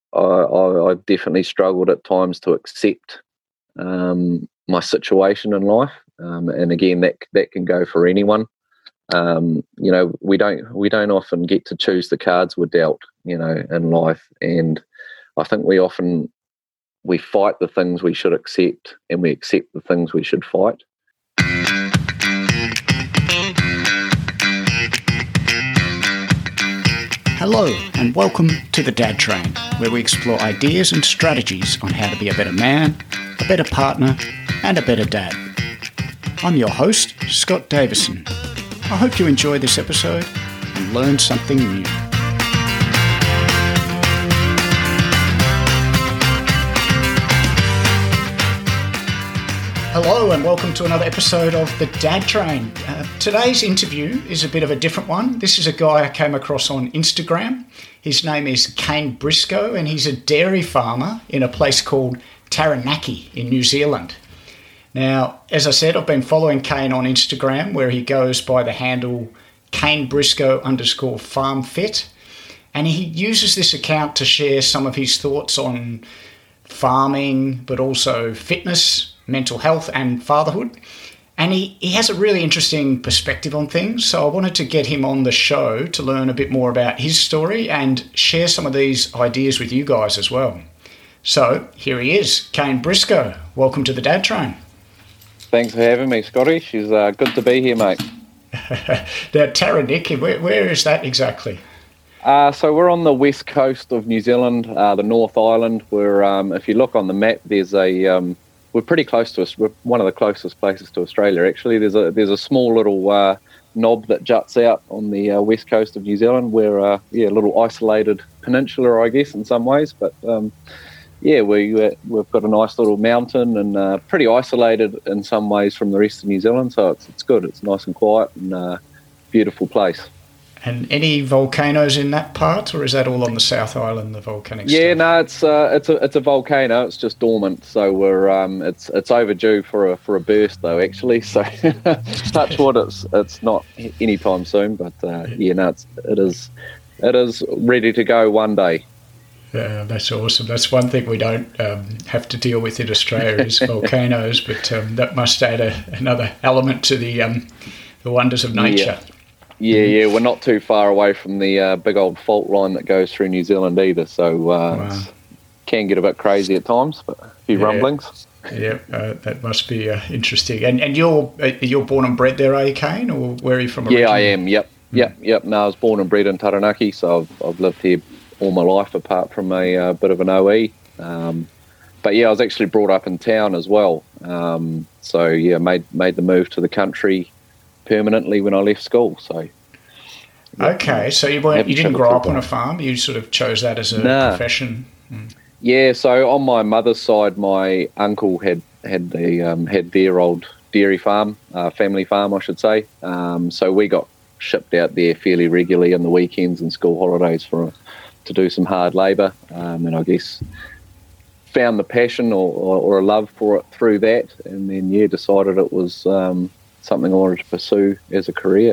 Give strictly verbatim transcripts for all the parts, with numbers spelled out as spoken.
I, I, I definitely struggled at times to accept um, my situation in life, um, and again, that that can go for anyone. Um, you know, we don't we don't often get to choose the cards we're dealt, you know, in life, and I think we often we fight the things we should accept, and we accept the things we should fight. Hello and welcome to the Dad Train, where we explore ideas and strategies on how to be a better man, a better partner, and a better dad. I'm your host, Scott Davison. I hope you enjoy this episode and learn something new. Hello and welcome to another episode of The Dad Train. Uh, today's interview is a bit of a different one. This is a guy I came across on Instagram. His name is Kane Briscoe and he's a dairy farmer in a place called Taranaki in New Zealand. Now, as I said, I've been following Kane on Instagram where he goes by the handle Kane Briscoe underscore FarmFit, and he uses this account to share some of his thoughts on farming, but also fitness, mental health and fatherhood. And he, he has a really interesting perspective on things. So I wanted to get him on the show to learn a bit more about his story and share some of these ideas with you guys as well. So here he is, Kane Briscoe. Welcome to the Dad Train. Thanks for having me, Scotty. She's uh, good to be here, mate. Now, Taranaki, where, where is that exactly? Uh, so we're on the west coast of New Zealand, uh, the North Island, where um, if you look on the map, there's a... Um, We're pretty close to us. We're one of the closest places to Australia, actually. There's a there's a small little uh, knob that juts out on the uh, west coast of New Zealand. We're uh, yeah, a little isolated peninsula, I guess, in some ways. But um, yeah, we uh, we've got a nice little mountain and uh, pretty isolated in some ways from the rest of New Zealand. So it's it's good. It's nice and quiet and uh, beautiful place. And any volcanoes in that part, or is that all on the South Island, the volcanic stuff? Yeah, no, it's uh, it's a it's a volcano. It's just dormant, so we're um, it's it's overdue for a for a burst though, actually. So touch wood, it's it's not anytime soon, but uh, yeah, no, it's, it is it is ready to go one day. Yeah, that's awesome. That's one thing we don't um, have to deal with in Australia is volcanoes, but um, that must add a, another element to the um, the wonders of nature. Yeah. Yeah, yeah, we're not too far away from the uh, big old fault line that goes through New Zealand either, so uh, wow. Can get a bit crazy at times, but a few yeah. rumblings. Yeah, uh, that must be uh, interesting. And and you're uh, you're born and bred there, are you, Kane, or where are you from originally? Yeah, I am. Yep, yep, yep. No, I was born and bred in Taranaki, so I've I've lived here all my life, apart from a uh, bit of an O E. Um, but yeah, I was actually brought up in town as well. Um, so yeah, made made the move to the country permanently when I left school. So yeah, okay, so you weren't you didn't grow up on a farm. You sort of chose that as a nah. profession. Mm. Yeah, so on my mother's side, my uncle had had the um, had their old dairy farm, uh, family farm, I should say. Um, so we got shipped out there fairly regularly on the weekends and school holidays for to do some hard labour, um, and I guess found the passion or, or, or a love for it through that, and then yeah, decided it was um, something I wanted to pursue as a career.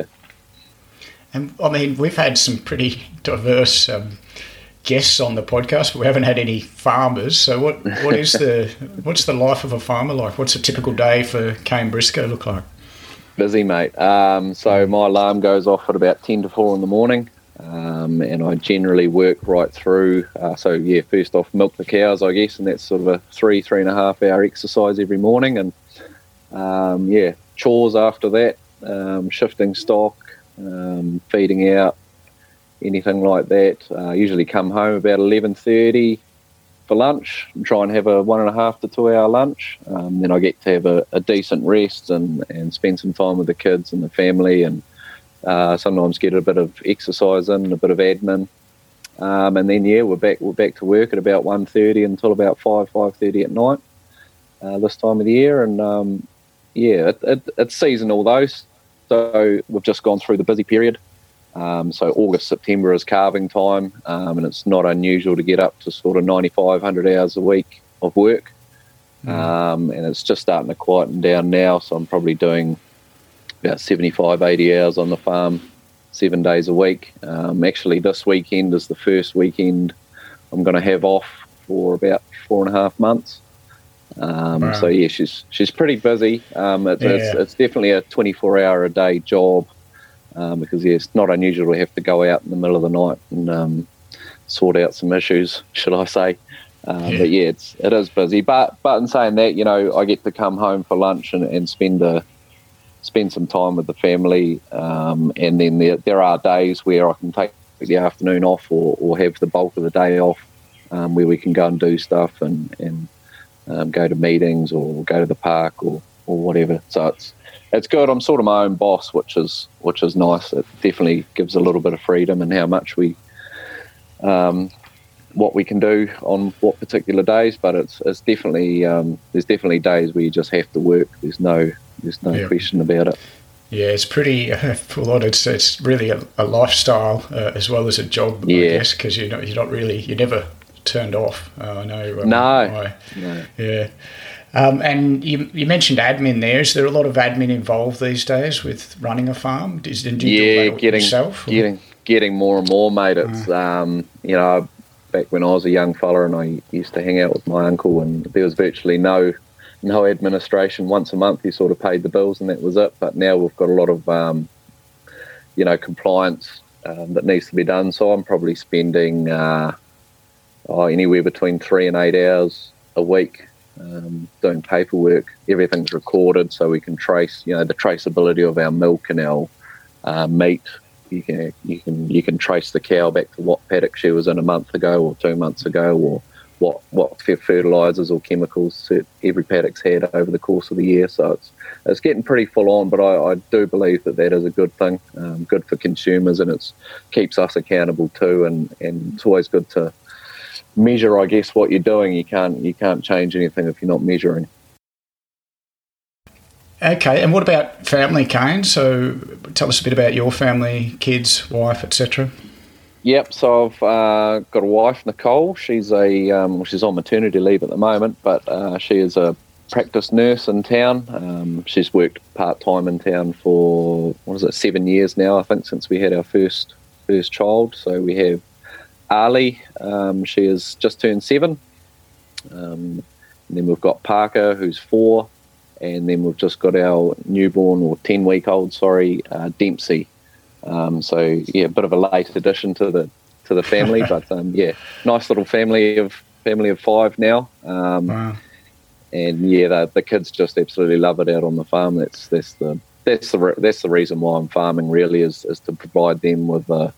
And I mean, we've had some pretty diverse um, guests on the podcast, but we haven't had any farmers. So, what what is the what's the life of a farmer like? What's a typical day for Kane Briscoe look like? Busy, mate. Um, so my alarm goes off at about ten to four in the morning, um, and I generally work right through. Uh, so yeah, first off, milk the cows, I guess, and that's sort of a three three and a half hour exercise every morning, and um, yeah, chores after that, um, shifting stock. Um, feeding out, anything like that. Uh, usually come home about eleven thirty for lunch and try and have a one and a half to two hour lunch. Um, then I get to have a, a decent rest and, and spend some time with the kids and the family, and uh, sometimes get a bit of exercise in, a bit of admin. Um, and then yeah, we're back we're back to work at about one thirty until about five, five thirty at night uh, this time of the year. And um, yeah, it, it, it's seasonal though. So we've just gone through the busy period. Um, so August, September is calving time, um, and it's not unusual to get up to sort of ninety-five, one hundred hours a week of work. Mm. Um, and it's just starting to quieten down now, so I'm probably doing about seventy-five, eighty hours on the farm, seven days a week. Um, actually, this weekend is the first weekend I'm going to have off for about four and a half months. Um, Wow. So yeah, she's she's pretty busy. Um, it's, Yeah. it's it's definitely a twenty-four hour a day job, um, because yeah, it's not unusual to have to go out in the middle of the night and um, sort out some issues, should I say? Um, Yeah. But yeah, it's it is busy. But but in saying that, you know, I get to come home for lunch and, and spend a spend some time with the family, um, and then there there are days where I can take the afternoon off or, or have the bulk of the day off, um, where we can go and do stuff and and um, go to meetings or go to the park or, or whatever. So it's it's good. I'm sort of my own boss, which is which is nice. It definitely gives a little bit of freedom in how much we um, what we can do on what particular days. But it's it's definitely um, there's definitely days where you just have to work. There's no there's no Yeah. question about it. Yeah, it's pretty uh, full on. It's it's really a, a lifestyle uh, as well as a job, I Yeah. guess, because you're not you're not really you're never turned off. Uh, I know. Um, No. I, No. yeah. Um, and you you mentioned admin there. Is there a lot of admin involved these days with running a farm? Is, do you Yeah, do that getting yourself? or- getting getting more and more, mate. It's um, you know, back when I was a young fella and I used to hang out with my uncle, and there was virtually no no administration. Once a month, he sort of paid the bills, and that was it. But now we've got a lot of um, you know, compliance um, that needs to be done. So I'm probably spending uh, oh, anywhere between three and eight hours a week. Um, doing paperwork. Everything's recorded, so we can trace, you know, the traceability of our milk and our uh, meat. You can you can you can trace the cow back to what paddock she was in a month ago or two months ago, or what what fertilizers or chemicals that every paddock's had over the course of the year. So it's it's getting pretty full on, but I, I do believe that that is a good thing, um, good for consumers, and it keeps us accountable too. And, and it's always good to measure, I guess, what you're doing. You can't you can't change anything if you're not measuring. Okay, and what about family, Kane? So tell us a bit about your family, kids, wife, et cetera. Yep. So I've uh, got a wife, Nicole. She's a um, well, she's on maternity leave at the moment, but uh, she is a practice nurse in town. Um, she's worked part time in town for what is it, seven years now, I think, since we had our first first child. So we have Ali. Um, she is just turned seven. Um, and then we've got Parker, who's four, and then we've just got our newborn or ten week old, sorry, uh, Dempsey. Um, so yeah, a bit of a late addition to the to the family, but um, yeah, nice little family of family of five now. Um, Wow. And yeah, the, the kids just absolutely love it out on the farm. That's that's the that's the re- that's the reason why I'm farming, really, is is to provide them with a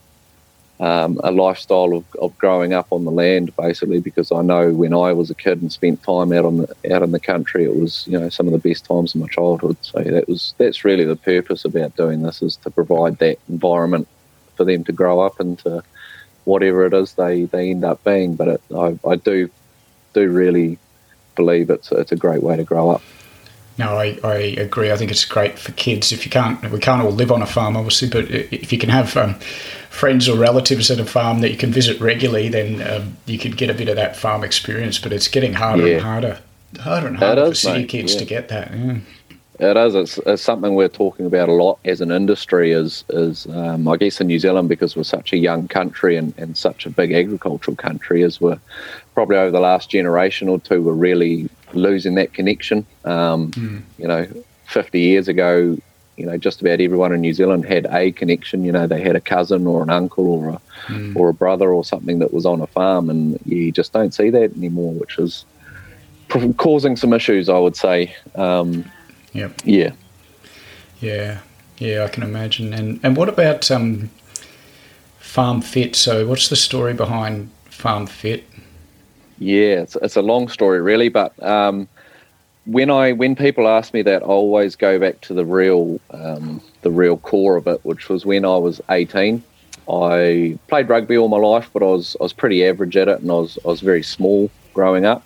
um, a lifestyle of, of growing up on the land, basically. Because I know when I was a kid and spent time out on the out in the country, it was, you know, some of the best times of my childhood. So that was that's really the purpose about doing this, is to provide that environment for them to grow up into whatever it is they, they end up being. But it, I, I do do really believe it's it's a great way to grow up. No, I, I agree. I think it's great for kids. If you can't, we can't all live on a farm, obviously, but if you can have um, friends or relatives at a farm that you can visit regularly, then um, you can get a bit of that farm experience. But it's getting harder Yeah. and harder, harder and harder for is, city mate. kids Yeah. to get that. Yeah. It is. It's, it's something we're talking about a lot as an industry. Is is um, I guess in New Zealand, because we're such a young country and, and such a big agricultural country, is we're probably over the last generation or two, we're really losing that connection. Um, Mm. You know, fifty years ago, you know, just about everyone in New Zealand had a connection. You know, they had a cousin or an uncle or a Mm. or a brother or something that was on a farm, and you just don't see that anymore, which is pr- causing some issues, I would say. Um, Yep. yeah. Yeah. Yeah, I can imagine. And and what about um, Farm Fit? So what's the story behind Farm Fit? Yeah, it's, it's a long story, really, but um, when I when people ask me that, I always go back to the real um, the real core of it, which was when I was eighteen. I played rugby all my life, but I was I was pretty average at it, and I was I was very small growing up.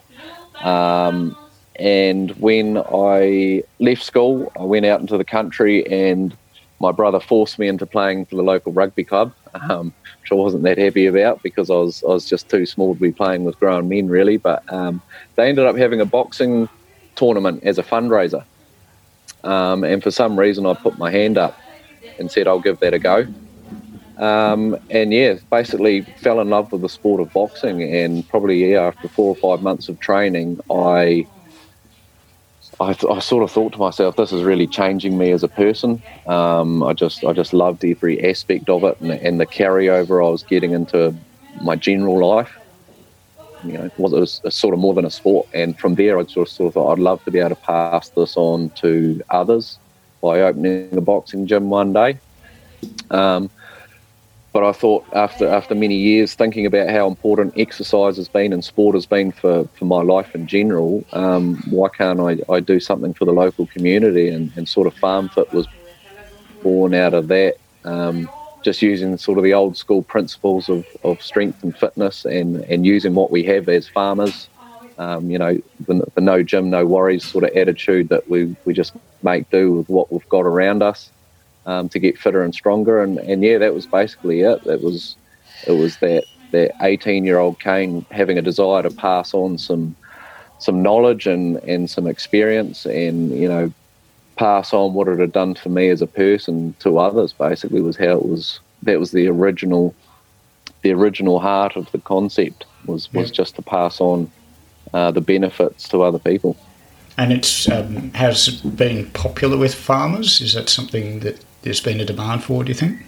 Um, and when I left school, I went out into the country, and my brother forced me into playing for the local rugby club, um, which I wasn't that happy about, because I was I was just too small to be playing with grown men, really. But um, they ended up having a boxing tournament as a fundraiser, um, and for some reason I put my hand up and said I'll give that a go. Um, and yeah, basically fell in love with the sport of boxing, and probably yeah, after four or five months of training, I, I, I sort of thought to myself, this is really changing me as a person. Um, I just I just loved every aspect of it, and, and the carryover I was getting into my general life. You know, it was, it was sort of more than a sport, and from there, I sort of, sort of thought I'd love to be able to pass this on to others by opening a boxing gym one day. Um, But I thought after after many years thinking about how important exercise has been and sport has been for, for my life in general, um, why can't I, I do something for the local community? And, and sort of Farm Fit was born out of that, um, just using sort of the old school principles of, of strength and fitness, and, and using what we have as farmers, um, you know, the, the no gym, no worries sort of attitude that we, we just make do with what we've got around us. Um, to get fitter and stronger, and, and yeah, that was basically it. It was it was that that eighteen-year-old Kane having a desire to pass on some some knowledge and, and some experience, and you know, pass on what it had done for me as a person to others. Basically, was how it was. That was the original the original heart of the concept. Was was yeah. just to pass on uh, the benefits to other people. And it's um, has it been popular with farmers? Is that something that there's been a demand for, do you think?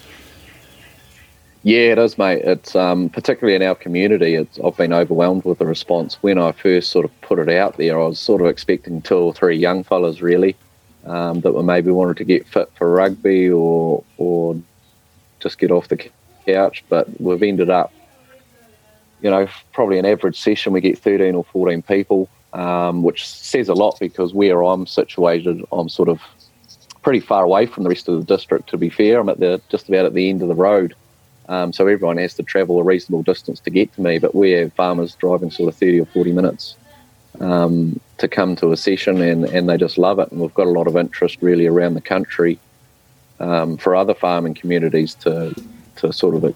Yeah, it is, mate. It's um, particularly in our community. It's, I've been overwhelmed with the response. When I first sort of put it out there, I was sort of expecting two or three young fellas really um, that were maybe wanted to get fit for rugby or or just get off the couch. But we've ended up, you know, probably an average session we get thirteen or fourteen people, um, which says a lot because where I'm situated, I'm sort of pretty far away from the rest of the district, to be fair. I'm at the just about at the end of the road, um, so everyone has to travel a reasonable distance to get to me, but we have farmers driving sort of thirty or forty minutes um, to come to a session, and, and they just love it, and we've got a lot of interest really around the country um, for other farming communities to to sort of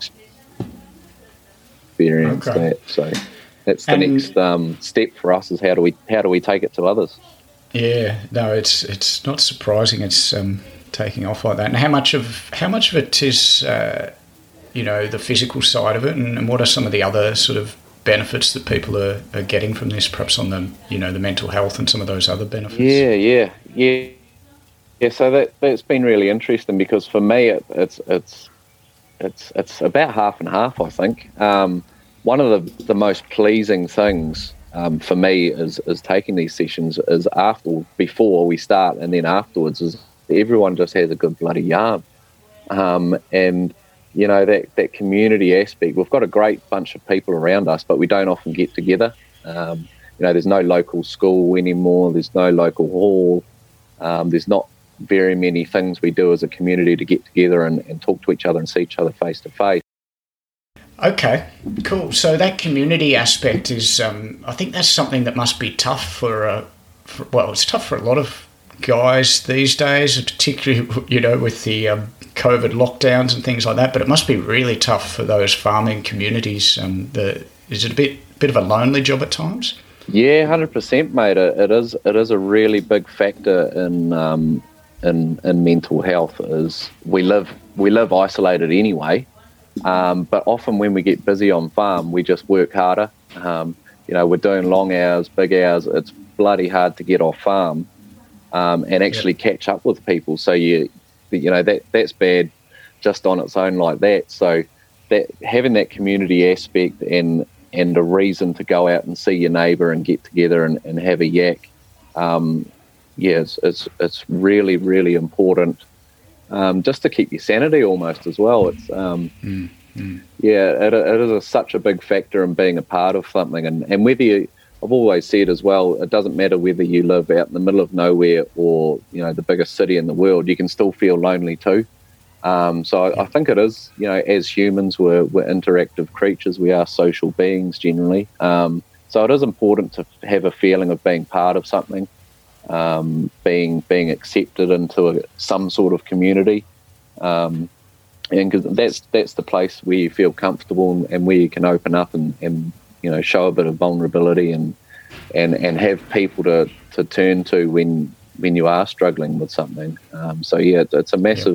experience okay. that. So that's the and next um, step for us, is how do we how do we take it to others? Yeah, no, it's it's not surprising it's um, taking off like that. And how much of how much of it is, uh, you know, the physical side of it, and, and what are some of the other sort of benefits that people are, are getting from this? Perhaps on the you know the mental health and some of those other benefits. Yeah, yeah, yeah, yeah. So that that's been really interesting because for me it, it's it's it's it's about half and half. I think um, one of the the most pleasing things. Um, for me, is, is taking these sessions is after, before we start, and then afterwards, is everyone just has a good bloody yarn, um, and you know that that community aspect. We've got a great bunch of people around us, but we don't often get together. Um, you know, there's no local school anymore. There's no local hall. Um, there's not very many things we do as a community to get together and, and talk to each other and see each other face to face. Okay, cool. So that community aspect is, um, I think that's something that must be tough for, uh, for, well, it's tough for a lot of guys these days, particularly, you know, with the um, COVID lockdowns and things like that, but it must be really tough for those farming communities. Um, the, is it a bit bit of a lonely job at times? Yeah, one hundred percent, mate. It, it is It is a really big factor in, um, in, in mental health. Is we live, we live isolated anyway. Um, but often when we get busy on farm, we just work harder. Um, you know, we're doing long hours, big hours. It's bloody hard to get off farm um, and actually yeah. catch up with people. So you, you know, that that's bad just on its own like that. So that having that community aspect and and a reason to go out and see your neighbour and get together and, and have a yak, um, yeah, it's, it's it's really really important. Um, just to keep your sanity almost as well. It's um, mm, mm. yeah, it, it is a, such a big factor in being a part of something, and, and whether you, I've always said as well, it doesn't matter whether you live out in the middle of nowhere or you know the biggest city in the world, you can still feel lonely too. Um, so I, I think it is, you know, as humans, we're, we're interactive creatures, we are social beings generally. Um, so it is important to have a feeling of being part of something. Um, being being accepted into a, some sort of community, um, and because that's that's the place where you feel comfortable and, and where you can open up and, and you know show a bit of vulnerability and and, and have people to, to turn to when when you are struggling with something. Um, so yeah, it's a massive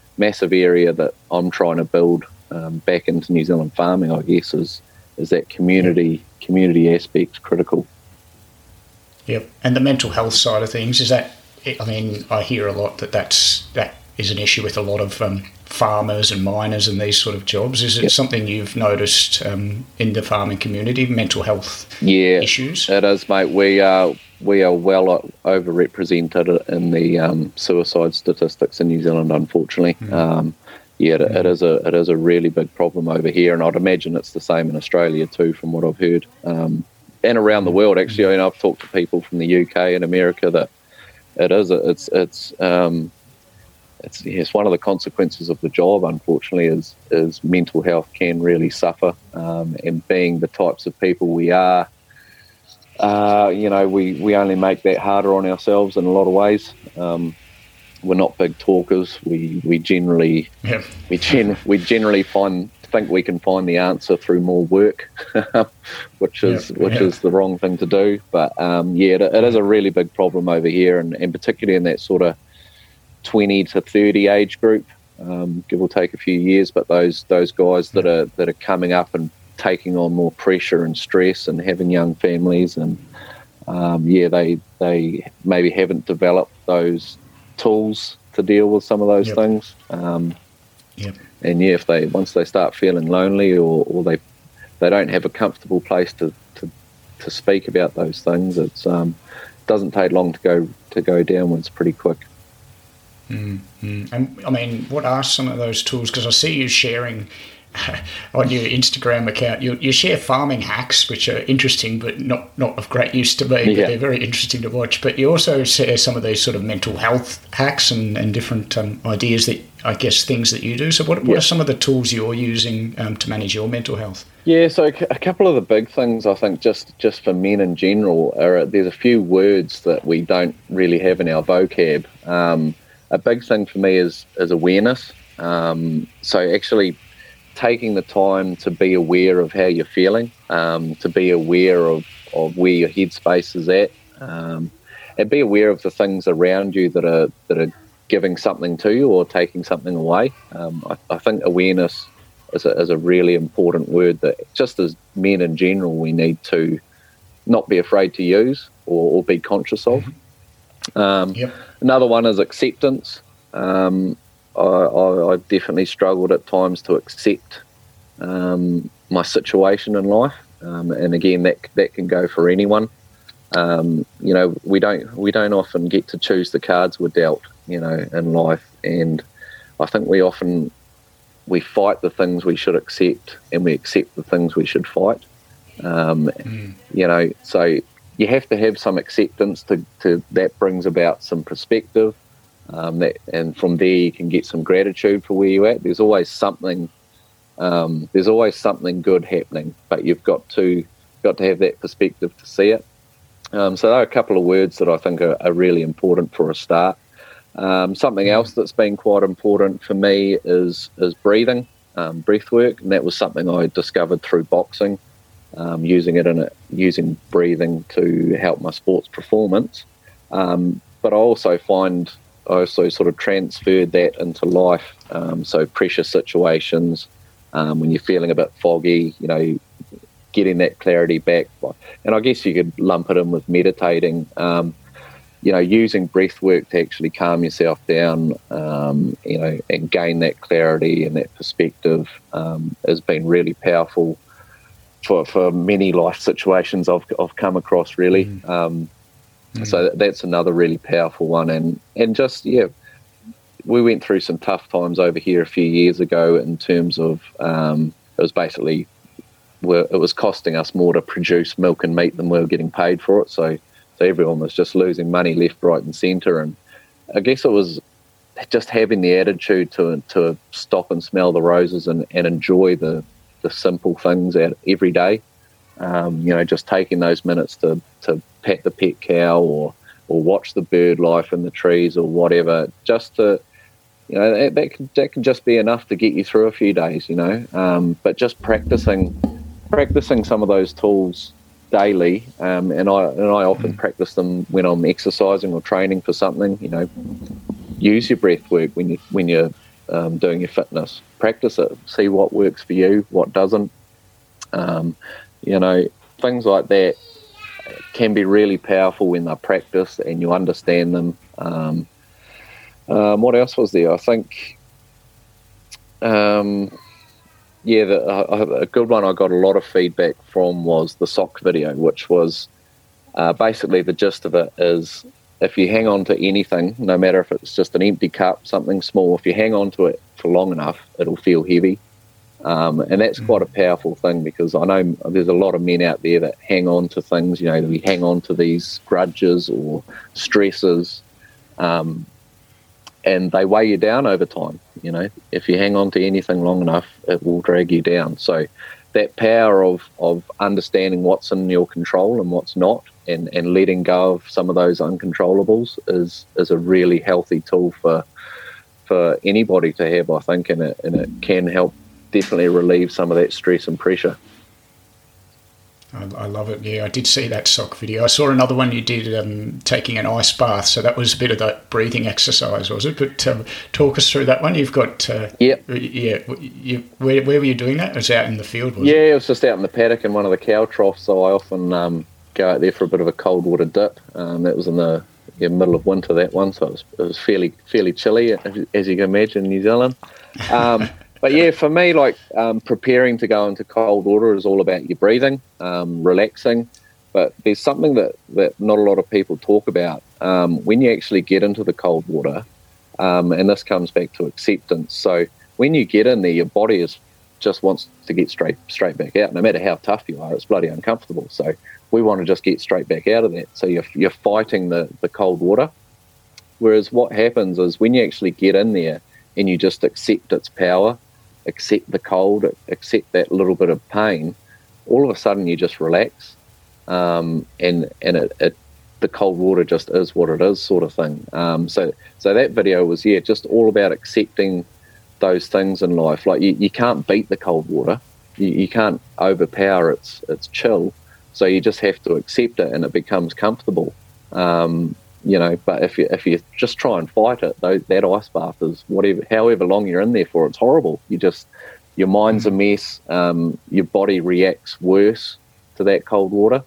massive area that I'm trying to build um, back into New Zealand farming, I guess, is is that community community aspect critical. Yep, and the mental health side of things, is that, I mean, I hear a lot that that's, that is an issue with a lot of um, farmers and miners and these sort of jobs. Is it yep. something you've noticed um, in the farming community, mental health yeah, issues? It is, mate. We are, we are well overrepresented in the um, suicide statistics in New Zealand, unfortunately. Mm. Um, yeah, it, mm. it is a it is a really big problem over here, and I'd imagine it's the same in Australia too, from what I've heard. Um, and around the world, actually. I mean, I've talked to people from the U K and America that it is, it's, it's, um, it's, yeah, it's one of the consequences of the job, unfortunately, is, is mental health can really suffer. Um, and being the types of people we are, uh, you know, we, we only make that harder on ourselves in a lot of ways. Um, we're not big talkers. We, we generally, yeah. we gen, we generally find, think we can find the answer through more work, which is yep, which yeah. is the wrong thing to do. But um, yeah, it, it is a really big problem over here, and, and particularly in that sort of twenty to thirty age group, um, give or take a few years. But those those guys that are that are coming up and taking on more pressure and stress and having young families, and um, yeah, they they maybe haven't developed those tools to deal with some of those yep. things. Um, yep. And yeah, if they once they start feeling lonely, or, or they they don't have a comfortable place to, to, to speak about those things, it's um doesn't take long to go to go downwards pretty quick. Mm-hmm. And I mean, what are some of those tools? Because I see you sharing on your Instagram account, you, you share farming hacks, which are interesting, but not, not of great use to me, yeah. but they're very interesting to watch. But you also share some of these sort of mental health hacks and, and different um, ideas that, I guess, things that you do. So what, what yeah. are some of the tools you're using um, to manage your mental health? Yeah, so a couple of the big things, I think, just, just for men in general, are there's a few words that we don't really have in our vocab. Um, a big thing for me is, is awareness. Um, so actually taking the time to be aware of how you're feeling, um, to be aware of, of where your headspace is at, um, and be aware of the things around you that are that are giving something to you or taking something away. Um, I, I think awareness is a, is a really important word that just as men in general we need to not be afraid to use or, or be conscious of. Um, yep. Another one is acceptance. Um, I, I, I definitely struggled at times to accept um, my situation in life, um, and again, that that can go for anyone. Um, you know, we don't we don't often get to choose the cards we're dealt, you know, in life, and I think we often we fight the things we should accept, and we accept the things we should fight. Um, mm. You know, so you have to have some acceptance to, to that brings about some perspective. Um, that, and from there you can get some gratitude for where you're at. There's always something, um, there's always something good happening, but you've got to got to have that perspective to see it. Um, so there are a couple of words that I think are, are really important for a start. Um, something else that's been quite important for me is is breathing, um, breath work, and that was something I discovered through boxing, um, using it in a, using breathing to help my sports performance. Um, but I also find I also sort of transferred that into life. Um, so pressure situations, um, when you're feeling a bit foggy, you know, getting that clarity back. And I guess you could lump it in with meditating, um, you know, using breath work to actually calm yourself down, um, you know, and gain that clarity and that perspective um, has been really powerful for, for many life situations I've, I've come across, really. Mm. Um, Mm. So that's another really powerful one. And, and just, yeah, we went through some tough times over here a few years ago in terms of um, it was basically, we're, it was costing us more to produce milk and meat than we were getting paid for it. So, so everyone was just losing money left, right and centre. And I guess it was just having the attitude to to stop and smell the roses and, and enjoy the, the simple things out every day. Um, you know, just taking those minutes to, to pet the pet cow or or watch the bird life in the trees or whatever, just to, you know, that, that, can, that can just be enough to get you through a few days, you know. Um, but just practicing practicing some of those tools daily, um, and I and I often practice them when I'm exercising or training for something, you know. Use your breath work when, you, when you're um, doing your fitness. Practice it. See what works for you, what doesn't. Um, you know, things like that can be really powerful when they're practiced and you understand them. Um, um, what else was there? I think, um, yeah, the, uh, a good one I got a lot of feedback from was the sock video, which was uh, basically the gist of it is if you hang on to anything, no matter if it's just an empty cup, something small, if you hang on to it for long enough, it'll feel heavy. Um, and that's quite a powerful thing, because I know there's a lot of men out there that hang on to things, you know, we hang on to these grudges or stresses, um, and they weigh you down over time. You know, if you hang on to anything long enough, it will drag you down. So that power of, of understanding what's in your control and what's not, and, and letting go of some of those uncontrollables is, is a really healthy tool for for anybody to have, I think, and it, and it can help definitely relieve some of that stress and pressure. I, I love it. Yeah, I did see that sock video. I saw another one you did um, taking an ice bath. So that was a bit of that breathing exercise, was it? But um, talk us through that one. You've got, uh, yep. yeah. You, where, where were you doing that? It was out in the field, wasn't yeah, it? Yeah, it was just out in the paddock in one of the cow troughs. So I often um, go out there for a bit of a cold water dip. Um, that was in the yeah, middle of winter, that one. So it was, it was fairly fairly chilly, as you can imagine, in New Zealand. Um, But yeah, for me, like um, preparing to go into cold water is all about your breathing, um, relaxing. But there's something that, that not a lot of people talk about. Um, when you actually get into the cold water, um, and this comes back to acceptance. So when you get in there, your body is just wants to get straight straight back out. No matter how tough you are, it's bloody uncomfortable. So we want to just get straight back out of that. So you're, you're fighting the, the cold water. Whereas what happens is when you actually get in there and you just accept its power, accept the cold, accept that little bit of pain, all of a sudden you just relax, um, and and it, it the cold water just is what it is, sort of thing. Um, so so that video was yeah just all about accepting those things in life. Like you, you can't beat the cold water, you, you can't overpower its its chill, so you just have to accept it and it becomes comfortable. Um, You know, but if you if you just try and fight it, those, that ice bath is whatever, however long you're in there for, it's horrible. You just, your mind's a mess. Um, your body reacts worse to that cold water.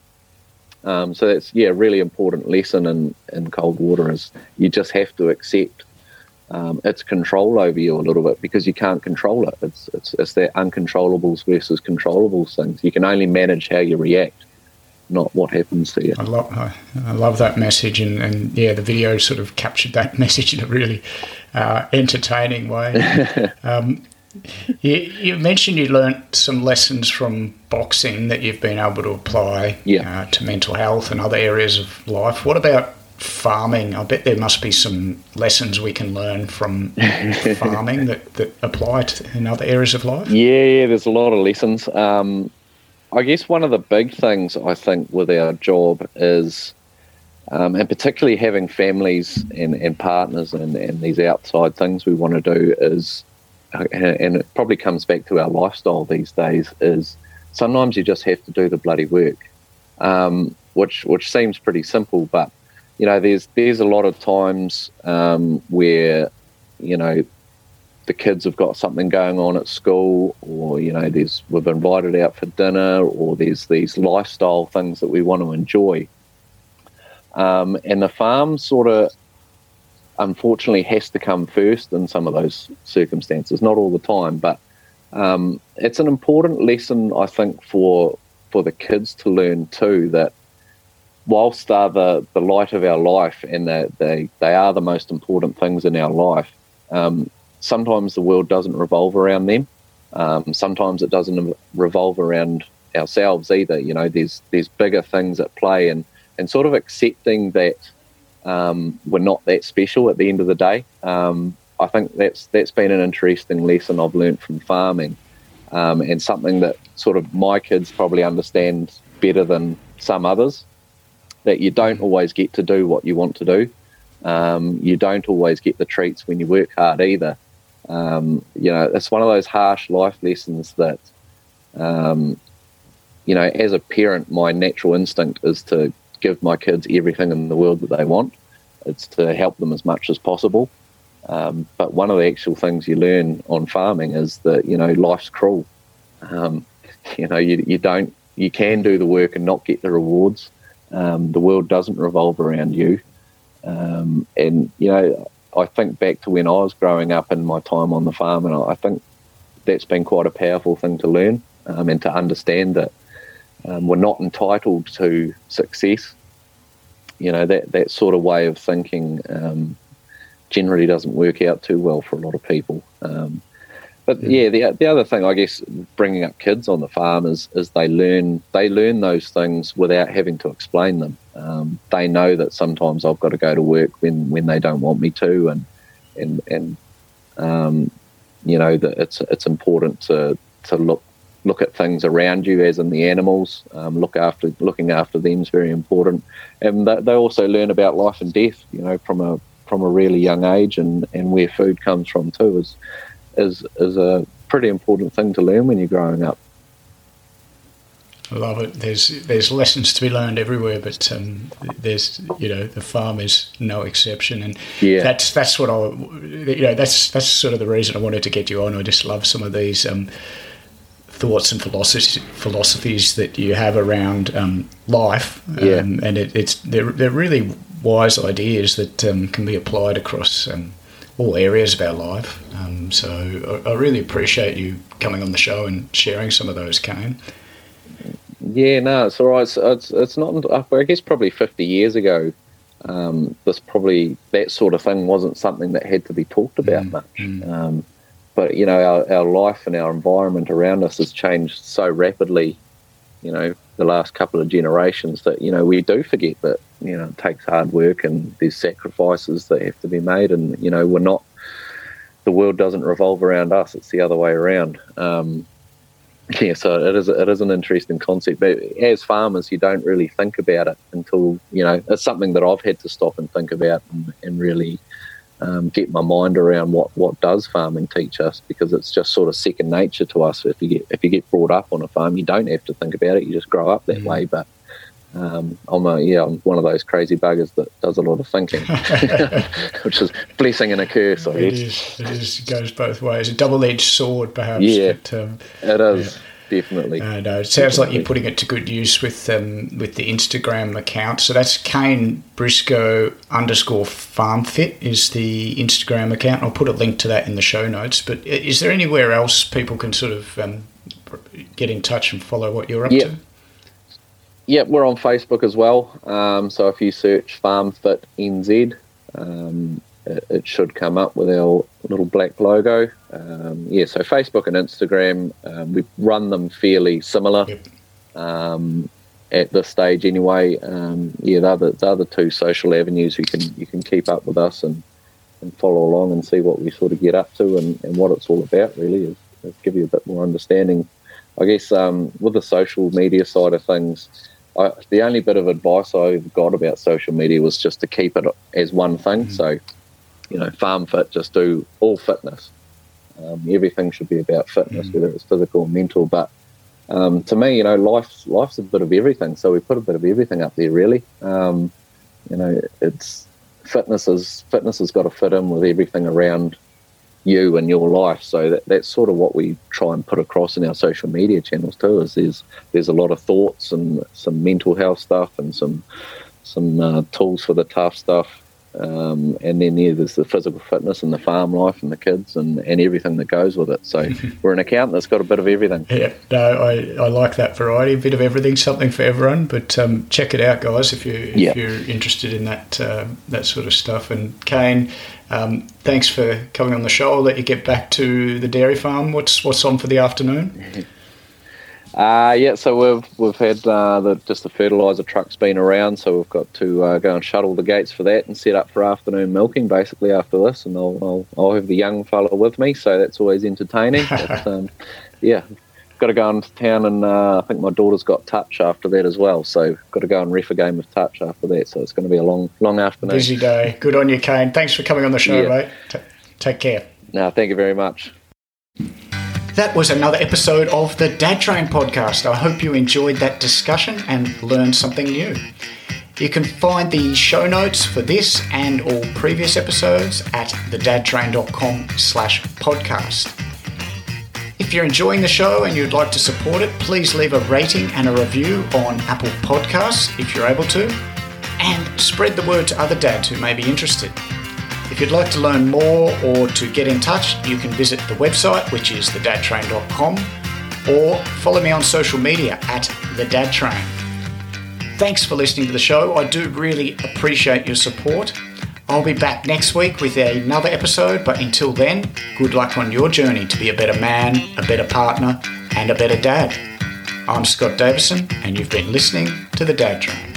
Um, so that's yeah, a really important lesson in, in cold water is you just have to accept um, its control over you a little bit, because you can't control it. It's it's it's that uncontrollables versus controllables things. You can only manage how you react, not what happens to you. I love, I, I love that message, and, and yeah, the video sort of captured that message in a really uh, entertaining way. um, you, you mentioned you learnt some lessons from boxing that you've been able to apply yeah. uh, to mental health and other areas of life. What about farming? I bet there must be some lessons we can learn from farming that, that apply to, in other areas of life. Yeah, yeah, there's a lot of lessons. Um, I guess one of the big things I think with our job is, um, and particularly having families and, and partners and, and these outside things we want to do is, and it probably comes back to our lifestyle these days, is sometimes you just have to do the bloody work, um, which which seems pretty simple, but you know, there's there's a lot of times um, where, you know, the kids have got something going on at school, or you know, there's we've invited out for dinner, or there's these lifestyle things that we want to enjoy, um, and the farm sort of unfortunately has to come first in some of those circumstances. Not all the time, but um, it's an important lesson, I think, for for the kids to learn too, that whilst they're the, the light of our life and that they they are the most important things in our life. Um, Sometimes the world doesn't revolve around them. Um, sometimes it doesn't revolve around ourselves either. You know, there's there's bigger things at play, and, and sort of accepting that um, we're not that special at the end of the day. Um, I think that's that's been an interesting lesson I've learned from farming, um, and something that sort of my kids probably understand better than some others, that you don't always get to do what you want to do. Um, you don't always get the treats when you work hard either. Um, you know, it's one of those harsh life lessons that, um, you know, as a parent, my natural instinct is to give my kids everything in the world that they want. It's to help them as much as possible. Um, but one of the actual things you learn on farming is that, you know, life's cruel. Um, you know, you, you don't, you can do the work and not get the rewards. Um, the world doesn't revolve around you. Um, and, you know, I think back to when I was growing up and my time on the farm, and I think that's been quite a powerful thing to learn, um, and to understand that um, we're not entitled to success. You know, that, that sort of way of thinking um, generally doesn't work out too well for a lot of people. Um, but yeah, the the other thing, I guess, bringing up kids on the farm is is they learn they learn those things without having to explain them. Um, they know that sometimes I've got to go to work when, when they don't want me to, and and and um, you know that it's it's important to to look look at things around you, as in the animals. Um, look after looking after them is very important, and they, they also learn about life and death. You know, from a from a really young age, and, and where food comes from too is is is a pretty important thing to learn when you're growing up. I love it. There's there's lessons to be learned everywhere, but um, there's you know the farm is no exception, and yeah. that's that's what I you know that's that's sort of the reason I wanted to get you on. I just love some of these um, thoughts and philosophies philosophies that you have around um, life, um, yeah. and it, it's they're they're really wise ideas that um, can be applied across um, all areas of our life. Um, so I, I really appreciate you coming on the show and sharing some of those, Kane. Yeah, no, it's all right. It's, it's, it's not, I guess probably fifty years ago, um, this probably, that sort of thing wasn't something that had to be talked about mm, much. Mm. Um, but, you know, our, our life and our environment around us has changed so rapidly, you know, the last couple of generations that, you know, we do forget that, you know, it takes hard work and there's sacrifices that have to be made, and, you know, we're not, the world doesn't revolve around us, it's the other way around. Um, Yeah, so it is it is an interesting concept, but as farmers, you don't really think about it until, you know, it's something that I've had to stop and think about and, and really um, get my mind around what, what does farming teach us, because it's just sort of second nature to us. If you get if you get brought up on a farm, you don't have to think about it; you just grow up that mm. way. But um, I'm a yeah, I'm one of those crazy buggers that does a lot of thinking, which is a blessing and a curse, I guess. It is. It is. It goes both ways. A double-edged sword, perhaps. Yeah, but, um, it is. Yeah. Definitely. Uh, no, it sounds Definitely. Like you're putting it to good use with um, with the Instagram account. So that's Kane Briscoe underscore FarmFit is the Instagram account. I'll put a link to that in the show notes. But is there anywhere else people can sort of um, get in touch and follow what you're up yep. to? Yeah, we're on Facebook as well. Um, so if you search FarmFit N Z, um, it, it should come up with our little black logo. Um, yeah, so Facebook and Instagram, um, we run them fairly similar yep. um, at this stage anyway. Um, yeah, they're the, they're the two social avenues you can you can keep up with us and, and follow along and see what we sort of get up to and, and what it's all about, really, is, is give you a bit more understanding. I guess um, with the social media side of things, I, the only bit of advice I got about social media was just to keep it as one thing. Mm-hmm. So, you know, FarmFit, just do all fitness. Um, everything should be about fitness, mm-hmm. whether it's physical or mental. But um, to me, you know, life's life's a bit of everything. So we put a bit of everything up there, really. Um, you know, it's fitness is fitness has got to fit in with everything around you and your life. So that, that's sort of what we try and put across in our social media channels too, is there's there's a lot of thoughts and some mental health stuff and some some uh, tools for the tough stuff, um, and then yeah, there's the physical fitness and the farm life and the kids and, and everything that goes with it. So we're an account that's got a bit of everything. Yeah, no, I, I like that variety, a bit of everything, something for everyone. But um, check it out, guys, if you if yeah. you're interested in that uh, that sort of stuff. And Kane, Um, thanks for coming on the show. I'll let you get back to the dairy farm. What's what's on for the afternoon? Uh, yeah, so we've we've had uh, the, just the fertiliser truck's been around, so we've got to uh, go and shuttle the gates for that and set up for afternoon milking basically after this, and I'll I'll, I'll have the young fella with me, so that's always entertaining. But, um, yeah, got to go into town, and uh, I think my daughter's got touch after that as well, so got to go and ref a game of touch after that, so it's going to be a long long afternoon. Busy day. Good on you, Kane. Thanks for coming on the show, yeah. mate. T- take care. No, thank you very much. That was another episode of the Dad Train podcast. I hope you enjoyed that discussion and learned something new. You can find the show notes for this and all previous episodes at thedadtrain.com slash podcast. If you're enjoying the show and you'd like to support it, please leave a rating and a review on Apple Podcasts if you're able to, and spread the word to other dads who may be interested. If you'd like to learn more or to get in touch, you can visit the website, which is the dad train dot com, or follow me on social media at thedadtrain. Thanks for listening to the show. I do really appreciate your support. I'll be back next week with another episode, but until then, good luck on your journey to be a better man, a better partner, and a better dad. I'm Scott Davison, and you've been listening to The Dad Train.